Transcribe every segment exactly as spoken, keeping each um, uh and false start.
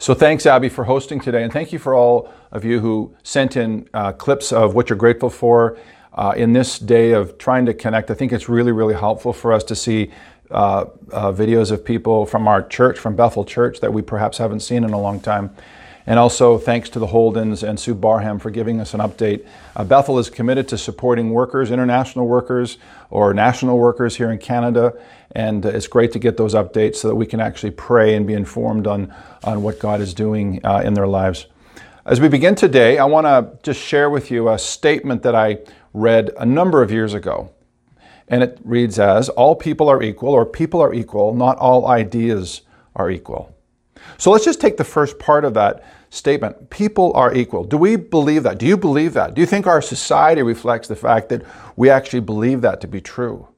So thanks, Abby, for hosting today, and thank you for all of you who sent in uh, clips of what you're grateful for uh, in this day of trying to connect. I think it's really, really helpful for us to see uh, uh, videos of people from our church, from Bethel Church, that we perhaps haven't seen in a long time. And also thanks to the Holdens and Sue Barham for giving us an update. Uh, Bethel is committed to supporting workers, international workers or national workers here in Canada. And uh, it's great to get those updates so that we can actually pray and be informed on, on what God is doing uh, in their lives. As we begin today, I want to just share with you a statement that I read a number of years ago. And it reads as, all people are equal, or people are equal, not all ideas are equal. So let's just take the first part of that statement. People are equal. Do we believe that? Do you believe that? Do you think our society reflects the fact that we actually believe that to be true?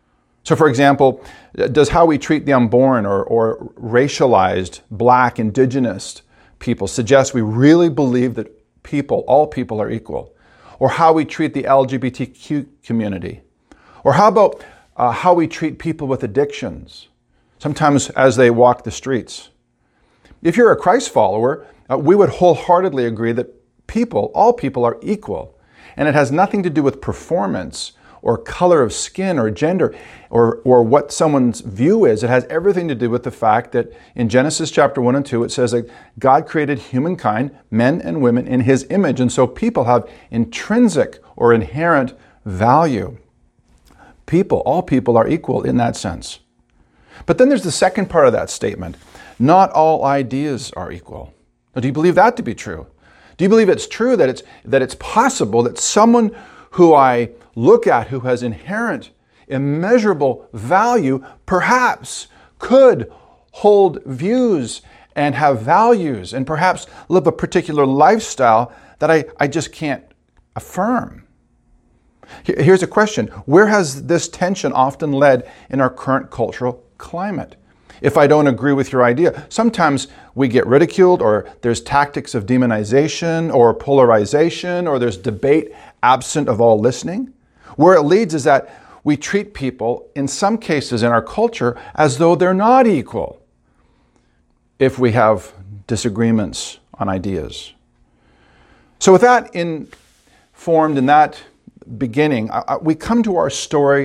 So for example, does how we treat the unborn or, or racialized, black, indigenous people suggest we really believe that people, all people are equal? Or how we treat the L G B T Q community? Or how about uh, how we treat people with addictions, sometimes as they walk the streets? If you're a Christ follower, uh, we would wholeheartedly agree that people, all people are equal. And it has nothing to do with performance or color of skin or gender or, or what someone's view is. It has everything to do with the fact that in Genesis chapter one and two, it says that God created humankind, men and women, in His image. And so people have intrinsic or inherent value. People, all people are equal in that sense. But then there's the second part of that statement. Not all ideas are equal. Now, do you believe that to be true? Do you believe it's true that it's that it's possible that someone who I look at who has inherent, immeasurable value perhaps could hold views and have values and perhaps live a particular lifestyle that I, I just can't affirm? Here's a question. Where has this tension often led in our current cultural climate? If I don't agree with your idea, sometimes we get ridiculed, or there's tactics of demonization or polarization, or there's debate absent of all listening. Where it leads is that we treat people, in some cases in our culture, as though they're not equal if we have disagreements on ideas. So with that informed, in that beginning, we come to our story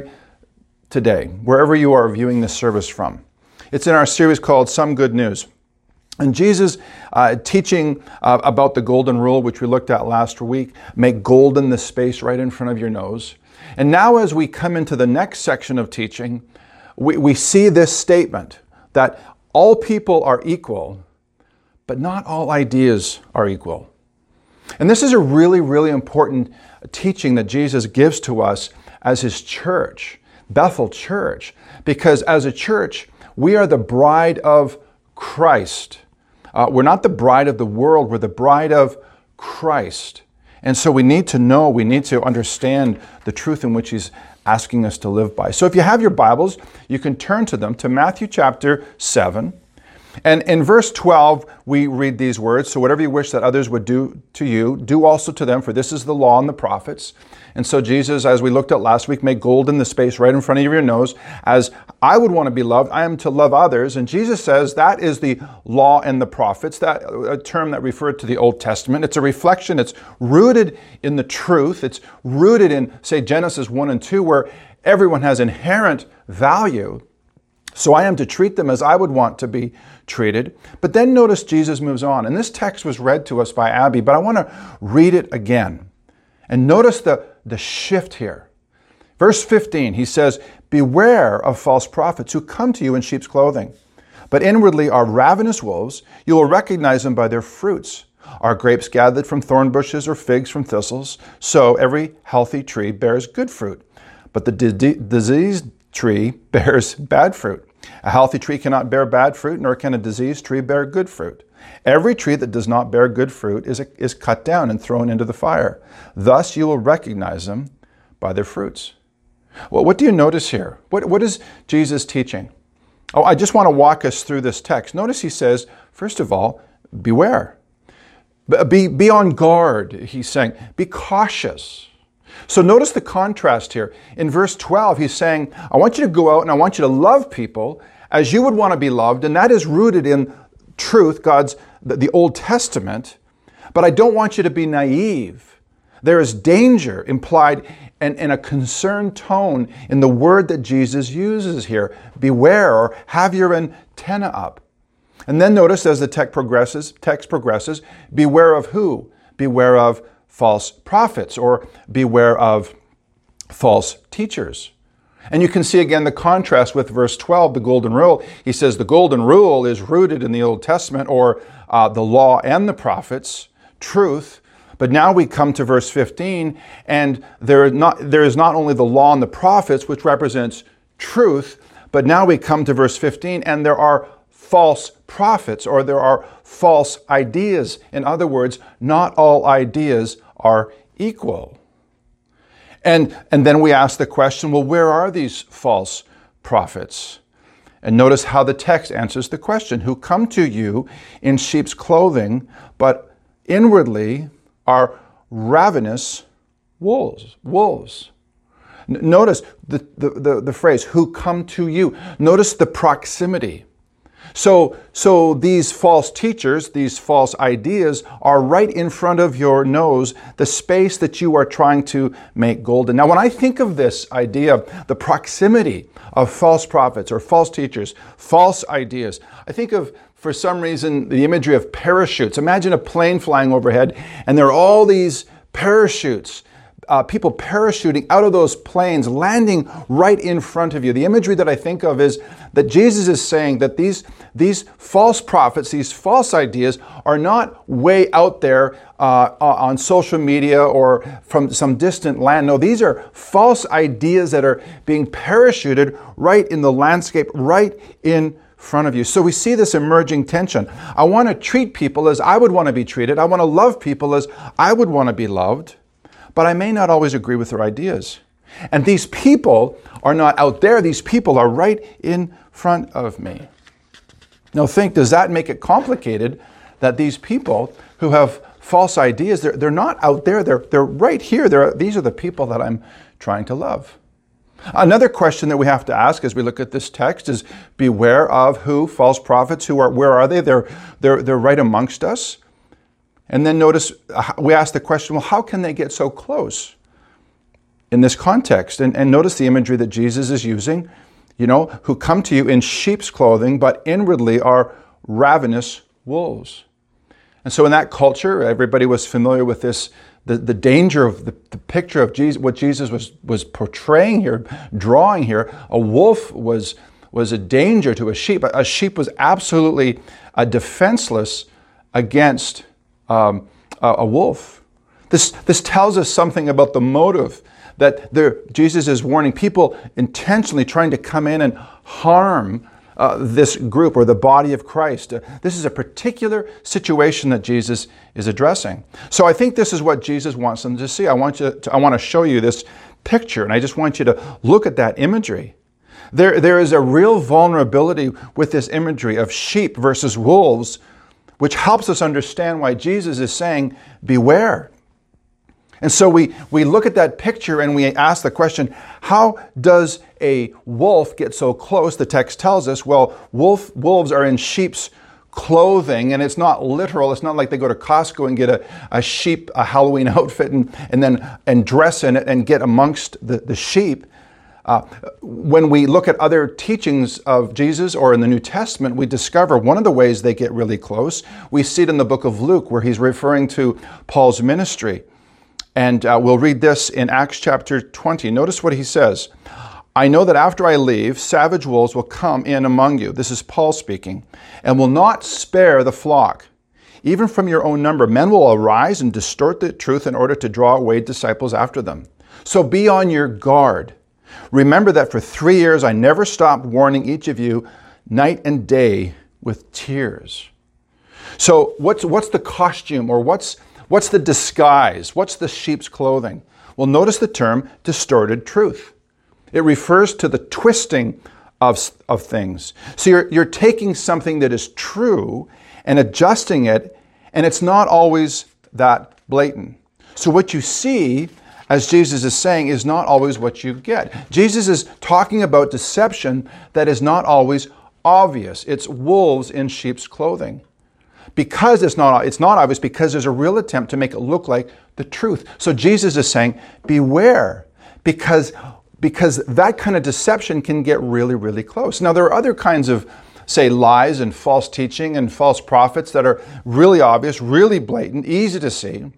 today, wherever you are viewing this service from. It's in our series called Some Good News. And Jesus uh, teaching uh, about the golden rule, which we looked at last week, make golden the space right in front of your nose. And now as we come into the next section of teaching, we, we see this statement that all people are equal, but not all ideas are equal. And this is a really, really important teaching that Jesus gives to us as His church, Bethel Church, because as a church, we are the bride of Christ. Uh, we're not the bride of the world, we're the bride of Christ. And so we need to know, we need to understand the truth in which He's asking us to live by. So if you have your Bibles, you can turn to them to Matthew chapter seven. And in verse twelve, we read these words, so whatever you wish that others would do to you, do also to them, for this is the law and the prophets. And so Jesus, as we looked at last week, made golden the space right in front of your nose. As I would want to be loved, I am to love others. And Jesus says that is the law and the prophets, that a term that referred to the Old Testament. It's a reflection. It's rooted in the truth. It's rooted in, say, Genesis one and two, where everyone has inherent value. So I am to treat them as I would want to be treated. But then notice Jesus moves on. And this text was read to us by Abby, but I want to read it again. And notice the, the shift here. Verse fifteen, he says, beware of false prophets who come to you in sheep's clothing, but inwardly are ravenous wolves. You will recognize them by their fruits. Are grapes gathered from thorn bushes or figs from thistles? So every healthy tree bears good fruit, but the di- diseased tree bears bad fruit. A healthy tree cannot bear bad fruit, nor can a diseased tree bear good fruit. Every tree that does not bear good fruit is, is cut down and thrown into the fire. Thus you will recognize them by their fruits. Well, what do you notice here? What, what is Jesus teaching? Oh, I just want to walk us through this text. Notice he says, first of all, beware. Be, be on guard, he's saying. Be cautious. So notice the contrast here. In verse twelve, he's saying, I want you to go out and I want you to love people as you would want to be loved, and that is rooted in truth, God's, the, the Old Testament, but I don't want you to be naive. There is danger implied and, and a concerned tone in the word that Jesus uses here. Beware, or have your antenna up. And then notice as the text progresses, text progresses, beware of who? Beware of false prophets, or beware of false teachers. And you can see again the contrast with verse twelve, the golden rule. He says the golden rule is rooted in the Old Testament, or uh, the law and the prophets, truth. But now we come to verse fifteen, and there is not, there is not only the law and the prophets, which represents truth, but now we come to verse fifteen, and there are false prophets, or there are false ideas. In other words, not all ideas are equal. And, and then we ask the question, well, where are these false prophets? And notice how the text answers the question, who come to you in sheep's clothing, but inwardly are ravenous wolves. Wolves. N- notice the, the, the, the phrase, who come to you. Notice the proximity. So, so these false teachers, these false ideas are right in front of your nose, the space that you are trying to make golden. Now, when I think of this idea, the proximity of false prophets or false teachers, false ideas, I think of, for some reason, the imagery of parachutes. Imagine a plane flying overhead, and there are all these parachutes. Uh, people parachuting out of those planes, landing right in front of you. The imagery that I think of is that Jesus is saying that these, these false prophets, these false ideas are not way out there uh, on social media or from some distant land. No, these are false ideas that are being parachuted right in the landscape, right in front of you. So we see this emerging tension. I want to treat people as I would want to be treated. I want to love people as I would want to be loved. But I may not always agree with their ideas. And these people are not out there. These people are right in front of me. Now think, does that make it complicated that these people who have false ideas, they're, they're not out there. They're, they're right here. They're, these are the people that I'm trying to love. Another question that we have to ask as we look at this text is, beware of who? False prophets. Who are? Where are they? They're, they're, they're right amongst us. And then notice, we ask the question, well, how can they get so close in this context? And, and notice the imagery that Jesus is using, you know, who come to you in sheep's clothing, but inwardly are ravenous wolves. And so in that culture, everybody was familiar with this, the, the danger of the, the picture of Jesus, what Jesus was, was portraying here, drawing here. A wolf was, was a danger to a sheep. A sheep was absolutely uh, defenseless against Um, a, a wolf. This, this tells us something about the motive that there, Jesus is warning people intentionally trying to come in and harm uh, this group or the body of Christ. Uh, this is a particular situation that Jesus is addressing. So I think this is what Jesus wants them to see. I want you to, I want to show you this picture, and I just want you to look at that imagery. There, there is a real vulnerability with this imagery of sheep versus wolves, which helps us understand why Jesus is saying, beware. And so we, we look at that picture and we ask the question, how does a wolf get so close? The text tells us, well, wolf, wolves are in sheep's clothing, and it's not literal. It's not like they go to Costco and get a, a sheep, a Halloween outfit and, and then and dress in it and get amongst the, the sheep. Uh, when we look at other teachings of Jesus or in the New Testament, we discover one of the ways they get really close. We see it in the book of Luke, where he's referring to Paul's ministry. And uh, we'll read this in Acts chapter twenty. Notice what he says. I know that after I leave, savage wolves will come in among you. This is Paul speaking. And will not spare the flock. Even from your own number, men will arise and distort the truth in order to draw away disciples after them. So be on your guard. Remember that for three years I never stopped warning each of you night and day with tears. So what's what's the costume, or what's what's the disguise? What's the sheep's clothing? Well, notice the term distorted truth. It refers to the twisting of, of things. So you're, you're taking something that is true and adjusting it, and it's not always that blatant. So what you see, as Jesus is saying, is not always what you get. Jesus is talking about deception that is not always obvious. It's wolves in sheep's clothing. because it's not, it's not obvious, because there's a real attempt to make it look like the truth. So Jesus is saying, beware, because, because that kind of deception can get really, really close. Now, there are other kinds of, say, lies and false teaching and false prophets that are really obvious, really blatant, easy to see.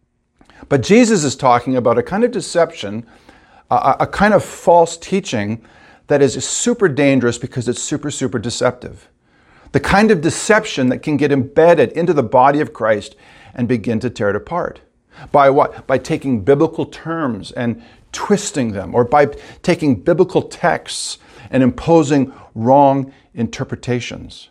But Jesus is talking about a kind of deception, a, a kind of false teaching that is super dangerous because it's super, super deceptive. The kind of deception that can get embedded into the body of Christ and begin to tear it apart. By what? By taking biblical terms and twisting them, or by taking biblical texts and imposing wrong interpretations.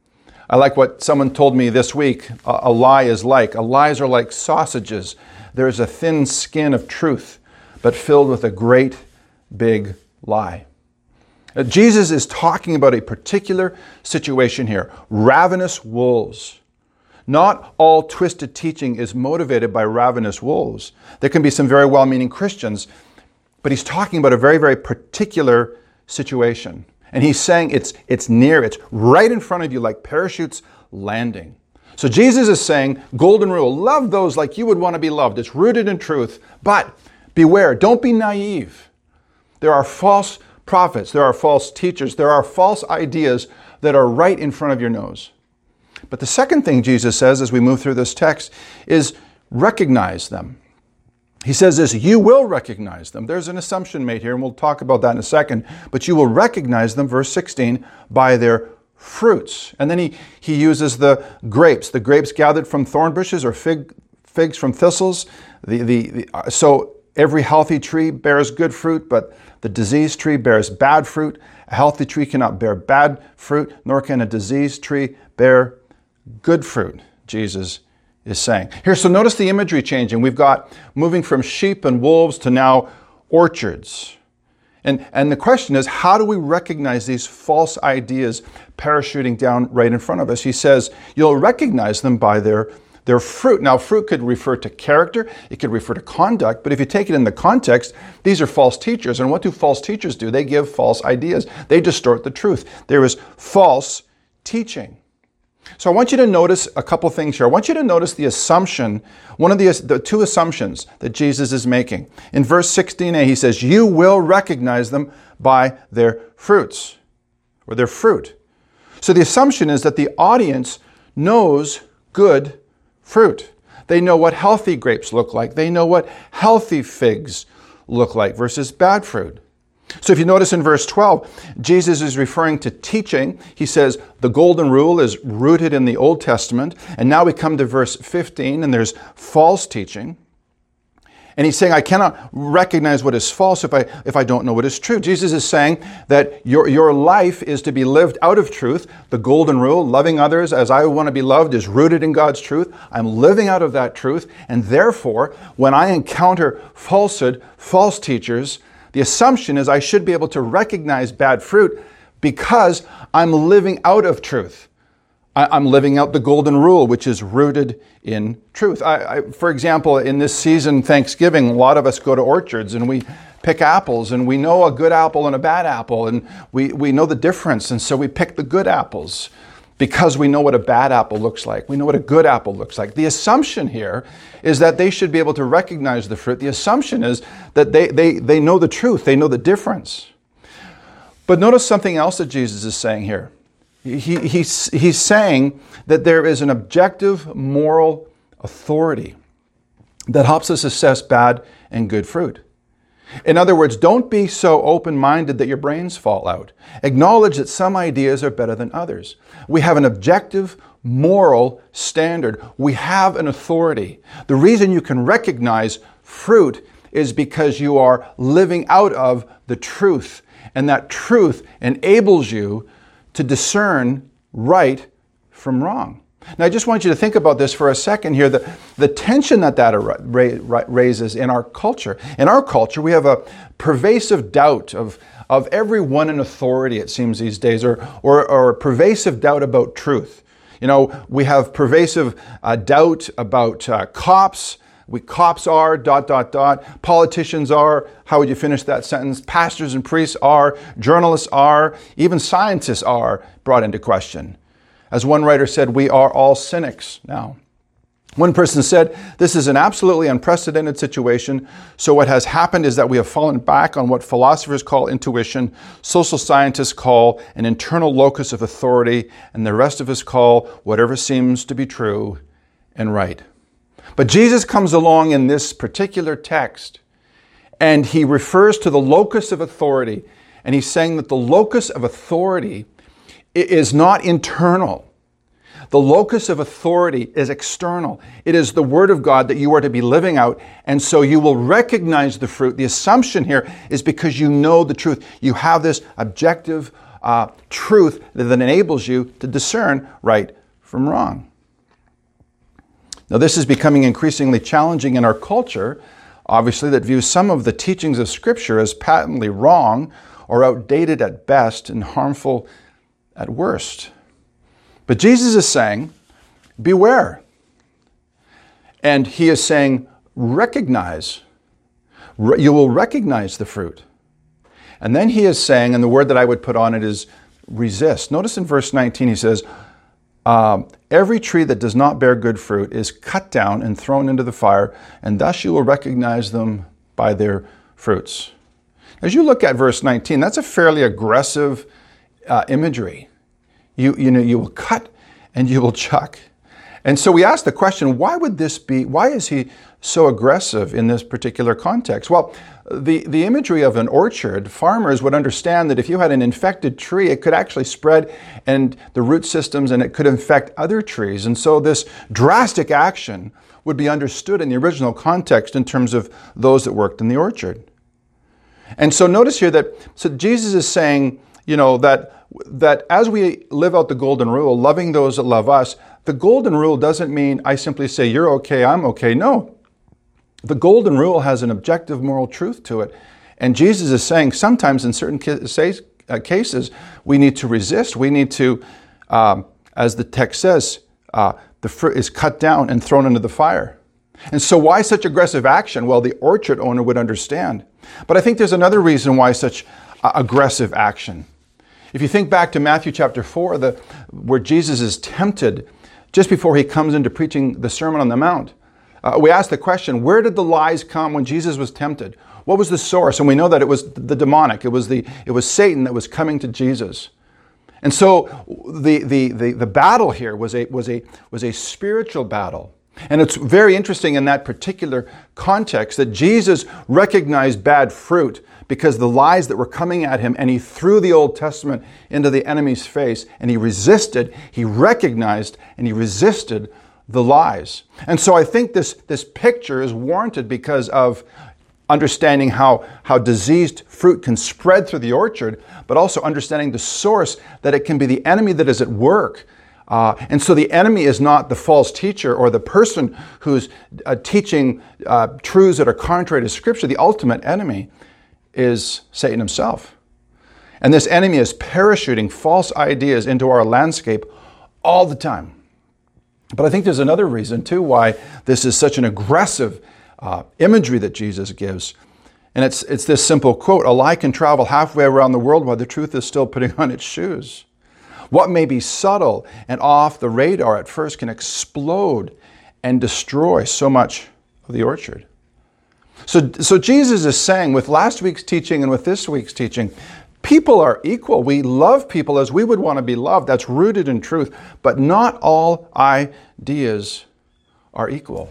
I like what someone told me this week, a, a lie is like. A lies are like sausages. There is a thin skin of truth, but filled with a great big lie. Uh, Jesus is talking about a particular situation here. Ravenous wolves. Not all twisted teaching is motivated by ravenous wolves. There can be some very well-meaning Christians, but he's talking about a very, very particular situation. And he's saying it's, it's near, it's right in front of you like parachutes landing. So Jesus is saying, golden rule, love those like you would want to be loved. It's rooted in truth, but beware, don't be naive. There are false prophets, there are false teachers, there are false ideas that are right in front of your nose. But the second thing Jesus says as we move through this text is recognize them. He says this, you will recognize them. There's an assumption made here, and we'll talk about that in a second, but you will recognize them, verse sixteen, by their fruits. And then he, he uses the grapes, the grapes gathered from thorn bushes or fig, figs from thistles. The, the, the, uh, so every healthy tree bears good fruit, but the diseased tree bears bad fruit. A healthy tree cannot bear bad fruit, nor can a diseased tree bear good fruit, Jesus is saying. Here, so notice the imagery changing. We've got moving from sheep and wolves to now orchards. And, and the question is, how do we recognize these false ideas parachuting down right in front of us? He says, you'll recognize them by their, their fruit. Now, fruit could refer to character, it could refer to conduct, but if you take it in the context, these are false teachers. And what do false teachers do? They give false ideas. They distort the truth. There is false teaching. So I want you to notice a couple things here. I want you to notice the assumption, one of the, the two assumptions that Jesus is making. In verse sixteen a, he says, you will recognize them by their fruits, or their fruit. So the assumption is that the audience knows good fruit. They know what healthy grapes look like. They know what healthy figs look like versus bad fruit. So if you notice in verse twelve, Jesus is referring to teaching. He says the golden rule is rooted in the Old Testament. And now we come to verse fifteen, and there's false teaching. And he's saying, I cannot recognize what is false if I, if I don't know what is true. Jesus is saying that your, your life is to be lived out of truth. The golden rule, loving others as I want to be loved, is rooted in God's truth. I'm living out of that truth. And therefore, when I encounter falsehood, false teachers, the assumption is I should be able to recognize bad fruit because I'm living out of truth. I'm living out the golden rule, which is rooted in truth. I, I, for example, in this season, Thanksgiving, a lot of us go to orchards and we pick apples, and we know a good apple and a bad apple, and we, we know the difference, and so we pick the good apples because we know what a bad apple looks like. We know what a good apple looks like. The assumption here is that they should be able to recognize the fruit. The assumption is that they, they, they know the truth. They know the difference. But notice something else that Jesus is saying here. He, he's, he's saying that there is an objective moral authority that helps us assess bad and good fruit. In other words, don't be so open-minded that your brains fall out. Acknowledge that some ideas are better than others. We have an objective moral standard. We have an authority. The reason you can recognize fruit is because you are living out of the truth, and that truth enables you to discern right from wrong. Now, I just want you to think about this for a second here, the, the tension that that raises in our culture. In our culture, we have a pervasive doubt of, of everyone in authority, it seems these days, or, or, or a pervasive doubt about truth. You know, we have pervasive uh, doubt about uh, cops. We cops are, dot, dot, dot. Politicians are, how would you finish that sentence? Pastors and priests are, journalists are, even scientists are brought into question. As one writer said, we are all cynics now. One person said, this is an absolutely unprecedented situation. So what has happened is that we have fallen back on what philosophers call intuition, social scientists call an internal locus of authority, and the rest of us call whatever seems to be true and right. But Jesus comes along in this particular text, and he refers to the locus of authority. And he's saying that the locus of authority is not internal. The locus of authority is external. It is the Word of God that you are to be living out. And so you will recognize the fruit. The assumption here is because you know the truth. You have this objective uh, truth that enables you to discern right from wrong. Now, this is becoming increasingly challenging in our culture, obviously, that views some of the teachings of Scripture as patently wrong or outdated at best and harmful at worst. But Jesus is saying, beware. And he is saying, recognize. You will recognize the fruit. And then he is saying, and the word that I would put on it is resist. Notice in verse nineteen, he says, um, every tree that does not bear good fruit is cut down and thrown into the fire, and thus you will recognize them by their fruits. As you look at verse nineteen, that's a fairly aggressive uh, imagery. You, you know, you will cut and you will chuck. And so we ask the question, why would this be, why is he so aggressive in this particular context? Well, the, the imagery of an orchard, farmers would understand that if you had an infected tree, it could actually spread and the root systems and it could infect other trees. And so this drastic action would be understood in the original context in terms of those that worked in the orchard. And so notice here that so Jesus is saying, you know, that that as we live out the golden rule, loving those that love us, the golden rule doesn't mean I simply say, you're okay, I'm okay. No. The golden rule has an objective moral truth to it. And Jesus is saying sometimes in certain cases, we need to resist. We need to, um, as the text says, uh, the fruit is cut down and thrown into the fire. And so why such aggressive action? Well, the orchard owner would understand. But I think there's another reason why such uh, aggressive action. If you think back to Matthew chapter four, the, where Jesus is tempted just before he comes into preaching the Sermon on the Mount, uh, we ask the question, where did the lies come when Jesus was tempted? What was the source? And we know that it was the demonic. It was the it was Satan that was coming to Jesus. And so the the the, the battle here was a was a was a spiritual battle. And it's very interesting in that particular context that Jesus recognized bad fruit because the lies that were coming at him, and he threw the Old Testament into the enemy's face, and he resisted, he recognized, and he resisted the lies. And so I think this, this picture is warranted because of understanding how, how diseased fruit can spread through the orchard, but also understanding the source, that it can be the enemy that is at work. Uh, and so the enemy is not the false teacher or the person who's uh, teaching uh, truths that are contrary to Scripture. The ultimate enemy is Satan himself. And this enemy is parachuting false ideas into our landscape all the time. But I think there's another reason too why this is such an aggressive uh, imagery that Jesus gives. And it's, it's this simple quote, a lie can travel halfway around the world while the truth is still putting on its shoes. What may be subtle and off the radar at first can explode and destroy so much of the orchard. So, so Jesus is saying with last week's teaching and with this week's teaching, people are equal. We love people as we would want to be loved. That's rooted in truth. But not all ideas are equal.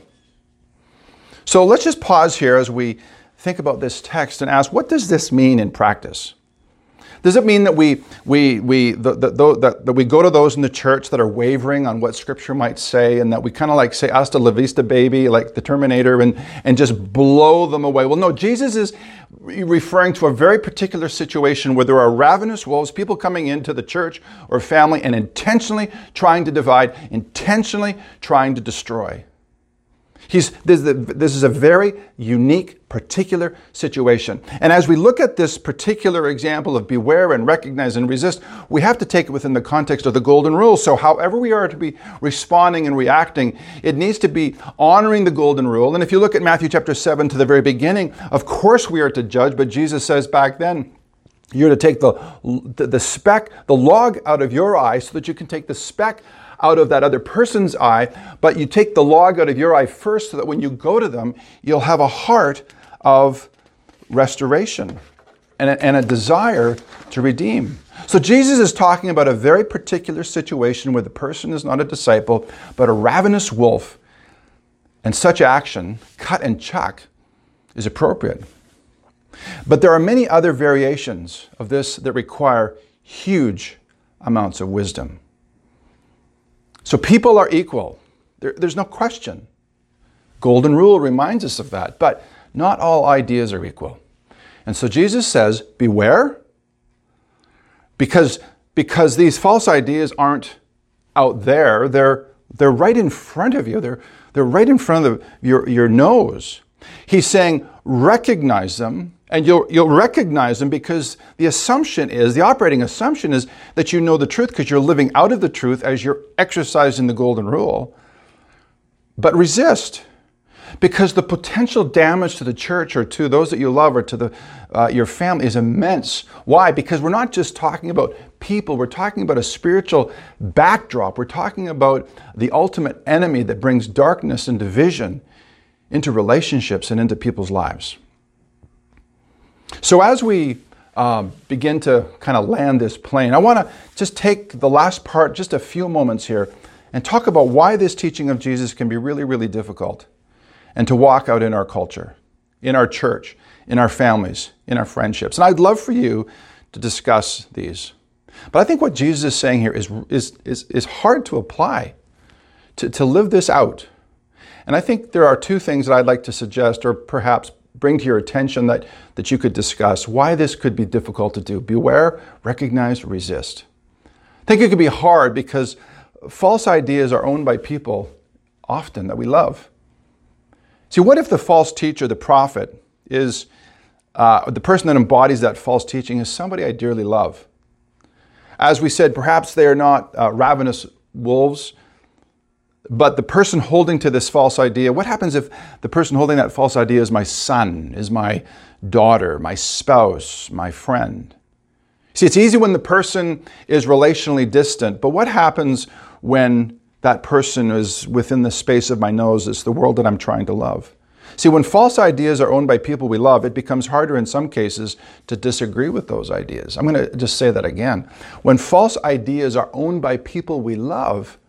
So let's just pause here as we think about this text and ask, what does this mean in practice? Does it mean that we we we the, the, the, that we go to those in the church that are wavering on what Scripture might say, and that we kind of like say hasta la vista baby, like the Terminator, and, and just blow them away? Well, no, Jesus is referring to a very particular situation where there are ravenous wolves, people coming into the church or family and intentionally trying to divide, intentionally trying to destroy. He's, this, this is a very unique, particular situation. And as we look at this particular example of beware and recognize and resist, we have to take it within the context of the golden rule. So however we are to be responding and reacting, it needs to be honoring the golden rule. And if you look at Matthew chapter seven to the very beginning, of course we are to judge, but Jesus says back then, You're to take the, the, the speck, the log out of your eye so that you can take the speck out of that other person's eye, but you take the log out of your eye first so that when you go to them, you'll have a heart of restoration and a, and a desire to redeem. So Jesus is talking about a very particular situation where the person is not a disciple, but a ravenous wolf, and such action, cut and chuck, is appropriate. But there are many other variations of this that require huge amounts of wisdom. So people are equal. There, there's no question. Golden rule reminds us of that. But not all ideas are equal. And so Jesus says, beware, because, because these false ideas aren't out there. They're, they're right in front of you. They're, they're right in front of your, your nose. He's saying, recognize them. And you'll, you'll recognize them because the assumption is, the operating assumption is that you know the truth because you're living out of the truth as you're exercising the golden rule. But resist, because the potential damage to the church or to those that you love or to the, uh, your family is immense. Why? Because we're not just talking about people, we're talking about a spiritual backdrop. We're talking about the ultimate enemy that brings darkness and division into relationships and into people's lives. So as we um, begin to kind of land this plane, I want to just take the last part, just a few moments here, and talk about why this teaching of Jesus can be really, really difficult and to walk out in our culture, in our church, in our families, in our friendships. And I'd love for you to discuss these. But I think what Jesus is saying here is, is, is, is hard to apply, to, to live this out. And I think there are two things that I'd like to suggest, or perhaps bring to your attention that, that you could discuss why this could be difficult to do. Beware, recognize, resist. I think it could be hard because false ideas are owned by people often that we love. See, what if the false teacher, the prophet, is uh, the person that embodies that false teaching is somebody I dearly love? As we said, perhaps they are not uh, ravenous wolves, but the person holding to this false idea, what happens if the person holding that false idea is my son, is my daughter, my spouse, my friend? See, it's easy when the person is relationally distant, but what happens when that person is within the space of my nose? It's the world that I'm trying to love. See, when false ideas are owned by people we love, it becomes harder in some cases to disagree with those ideas. I'm going to just say that again. When false ideas are owned by people we love,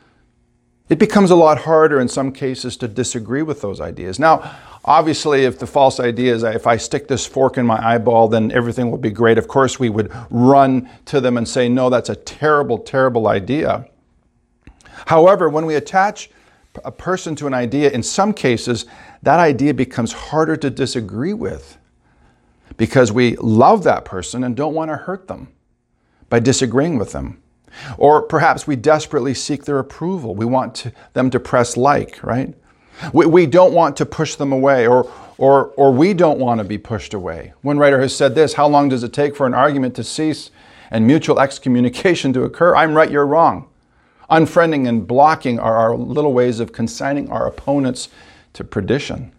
it becomes a lot harder in some cases to disagree with those ideas. Now, obviously, if the false idea is if I stick this fork in my eyeball, then everything will be great. Of course, we would run to them and say, no, that's a terrible, terrible idea. However, when we attach a person to an idea, in some cases, that idea becomes harder to disagree with because we love that person and don't want to hurt them by disagreeing with them. Or perhaps we desperately seek their approval. We want to, them to press like, right? We, we don't want to push them away, or, or, or we don't want to be pushed away. One writer has said this: how long does it take for an argument to cease and mutual excommunication to occur? I'm right, you're wrong. Unfriending and blocking are our little ways of consigning our opponents to perdition.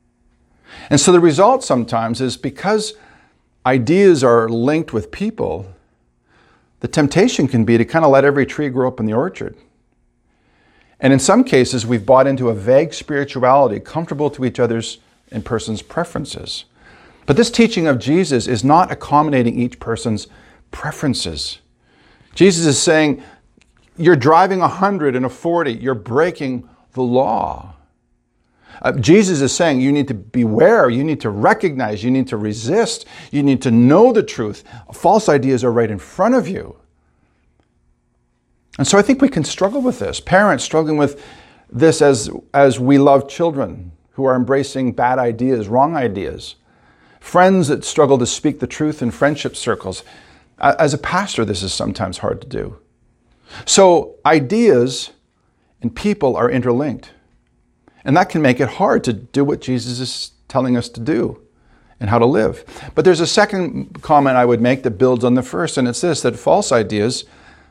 And so the result sometimes is because ideas are linked with people, the temptation can be to kind of let every tree grow up in the orchard. And in some cases, we've bought into a vague spirituality, comfortable to each other's and person's preferences. But this teaching of Jesus is not accommodating each person's preferences. Jesus is saying, you're driving a hundred and a forty, you're breaking the law. Uh, Jesus is saying you need to beware, you need to recognize, you need to resist, you need to know the truth. False ideas are right in front of you. And so I think we can struggle with this. Parents struggling with this as, as we love children who are embracing bad ideas, wrong ideas. Friends that struggle to speak the truth in friendship circles. As a pastor, this is sometimes hard to do. So ideas and people are interlinked. And that can make it hard to do what Jesus is telling us to do and how to live. But there's a second comment I would make that builds on the first, and it's this, that false ideas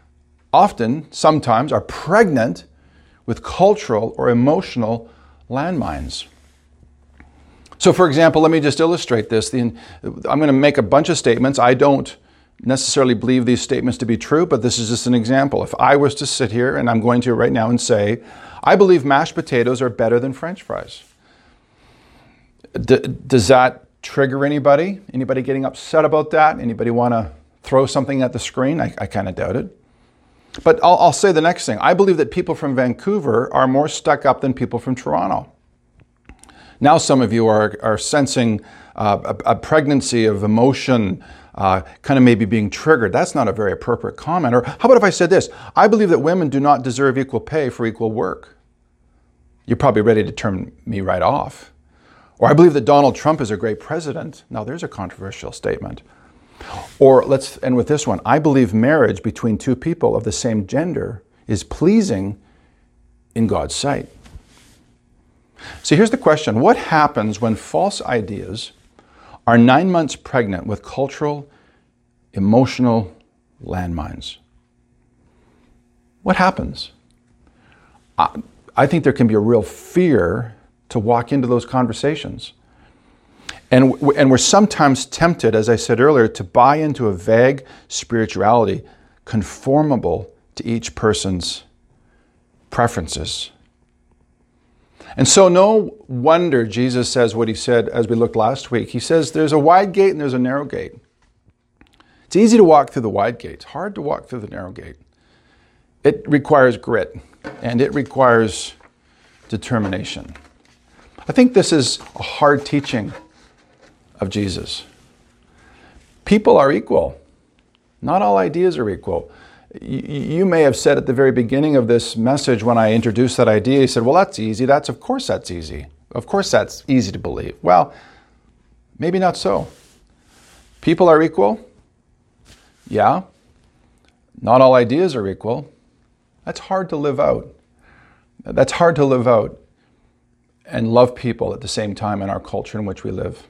often, sometimes, are pregnant with cultural or emotional landmines. So for example, let me just illustrate this. The, I'm going to make a bunch of statements. I don't necessarily believe these statements to be true, but this is just an example. If I was to sit here, and I'm going to right now, and say, I believe mashed potatoes are better than French fries. D- does that trigger anybody? Anybody getting upset about that? Anybody want to throw something at the screen? I, I kind of doubt it. But I'll, I'll say the next thing. I believe that people from Vancouver are more stuck up than people from Toronto. Now some of you are, are sensing uh, a, a pregnancy of emotion, uh, kind of maybe being triggered. That's not a very appropriate comment. Or how about if I said this? I believe that women do not deserve equal pay for equal work. You're probably ready to turn me right off. Or I believe that Donald Trump is a great president. Now there's a controversial statement. Or let's end with this one. I believe marriage between two people of the same gender is pleasing in God's sight. So here's the question. What happens when false ideas are nine months pregnant with cultural, emotional landmines? What happens? I, I think there can be a real fear to walk into those conversations. And, and we're sometimes tempted, as I said earlier, to buy into a vague spirituality conformable to each person's preferences. And so no wonder Jesus says what he said as we looked last week. He says there's a wide gate and there's a narrow gate. It's easy to walk through the wide gate. It's hard to walk through the narrow gate. It requires grit and it requires determination. I think this is a hard teaching of Jesus. People are equal. Not all ideas are equal. You may have said at the very beginning of this message when I introduced that idea, you said, well, that's easy. That's, of course that's easy. Of course that's easy to believe. Well, maybe not so. People are equal. Yeah. Not all ideas are equal. That's hard to live out. That's hard to live out and love people at the same time in our culture in which we live.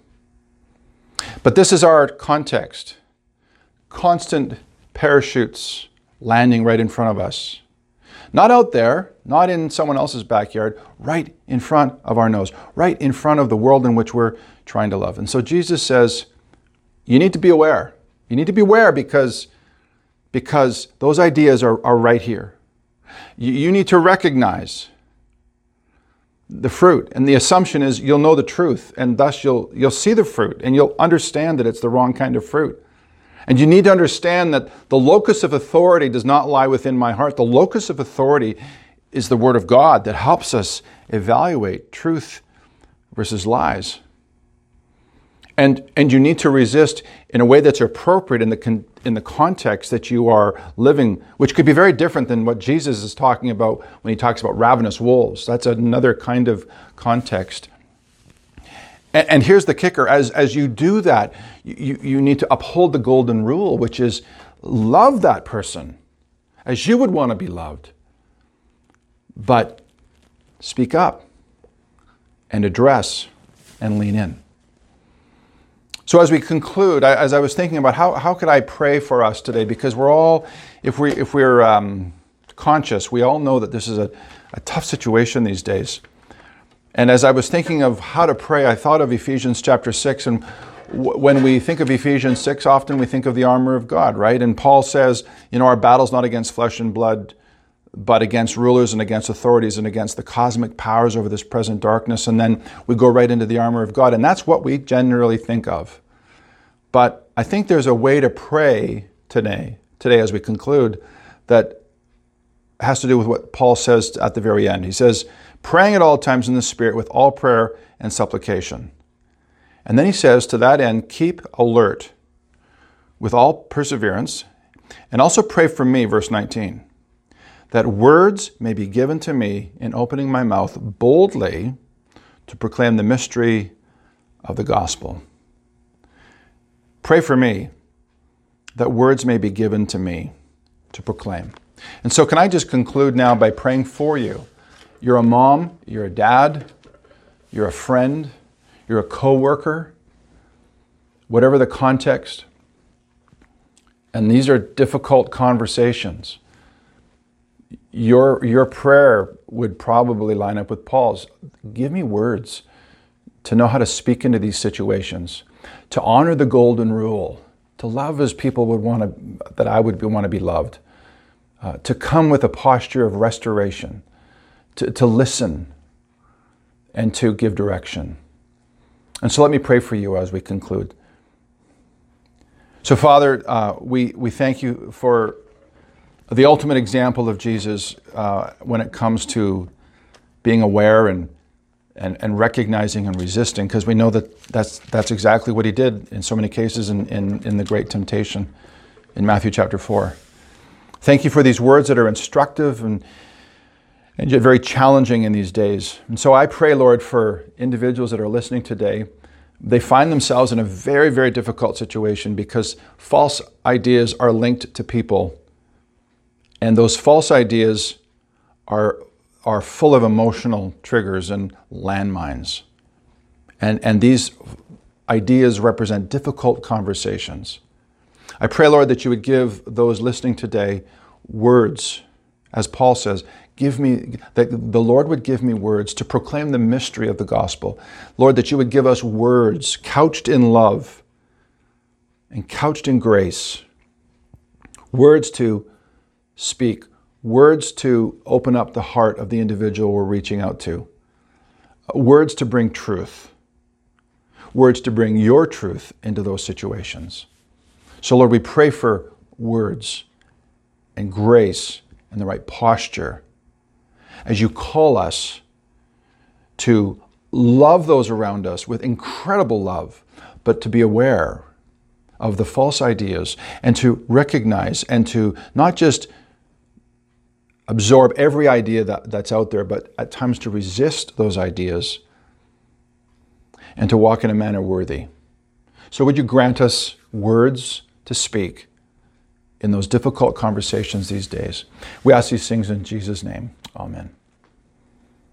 But this is our context. Constant parachutes landing right in front of us. Not out there, not in someone else's backyard, right in front of our nose, right in front of the world in which we're trying to love. And so Jesus says, you need to be aware. You need to be aware because, because those ideas are, are right here. You, you need to recognize the fruit. And the assumption is you'll know the truth, and thus you'll, you'll see the fruit, and you'll understand that it's the wrong kind of fruit. And you need to understand that the locus of authority does not lie within my heart. The locus of authority is the Word of God that helps us evaluate truth versus lies. And, and you need to resist in a way that's appropriate in the, con, in the context that you are living, which could be very different than what Jesus is talking about when he talks about ravenous wolves. That's another kind of context. And, and here's the kicker. As, as you do that, you, you need to uphold the golden rule, which is love that person as you would want to be loved. But speak up and address and lean in. So as we conclude, I, as I was thinking about how, how could I pray for us today, because we're all, if, we, if we're um, conscious, we all know that this is a, a tough situation these days. And as I was thinking of how to pray, I thought of Ephesians chapter six. And w- when we think of Ephesians six, often we think of the armor of God, right? And Paul says, you know, our battle's not against flesh and blood, but against rulers and against authorities and against the cosmic powers over this present darkness. And then we go right into the armor of God. And that's what we generally think of. But I think there's a way to pray today, today as we conclude, that has to do with what Paul says at the very end. He says, praying at all times in the Spirit with all prayer and supplication. And then he says, to that end, keep alert with all perseverance, and also pray for me, verse nineteen, that words may be given to me in opening my mouth boldly to proclaim the mystery of the gospel. Pray for me that words may be given to me to proclaim. And so can I just conclude now by praying for you? You're a mom, you're a dad, you're a friend, you're a co-worker, whatever the context. And these are difficult conversations. Your, your prayer would probably line up with Paul's. Give me words to know how to speak into these situations, to honor the golden rule, to love as people would want to, that I would want to be loved, uh, to come with a posture of restoration, to, to listen, and to give direction. And so let me pray for you as we conclude. So Father, uh, we, we thank you for the ultimate example of Jesus uh, when it comes to being aware and, and, and recognizing and resisting, because we know that that's, that's exactly what he did in so many cases in, in, in the great temptation in Matthew chapter four. Thank you for these words that are instructive and and yet very challenging in these days. And so I pray, Lord, for individuals that are listening today, they find themselves in a very, very difficult situation because false ideas are linked to people. And those false ideas are, are full of emotional triggers and landmines. And, and these ideas represent difficult conversations. I pray, Lord, that you would give those listening today words, as Paul says, Give me, that the Lord would give me words to proclaim the mystery of the gospel. Lord, that you would give us words couched in love and couched in grace. Words to speak. Words to open up the heart of the individual we're reaching out to. Words to bring truth. Words to bring your truth into those situations. So Lord, we pray for words and grace and the right posture as you call us to love those around us with incredible love, but to be aware of the false ideas and to recognize and to not just absorb every idea that, that's out there, but at times to resist those ideas and to walk in a manner worthy. So would you grant us words to speak in those difficult conversations these days? We ask these things in Jesus' name. Amen.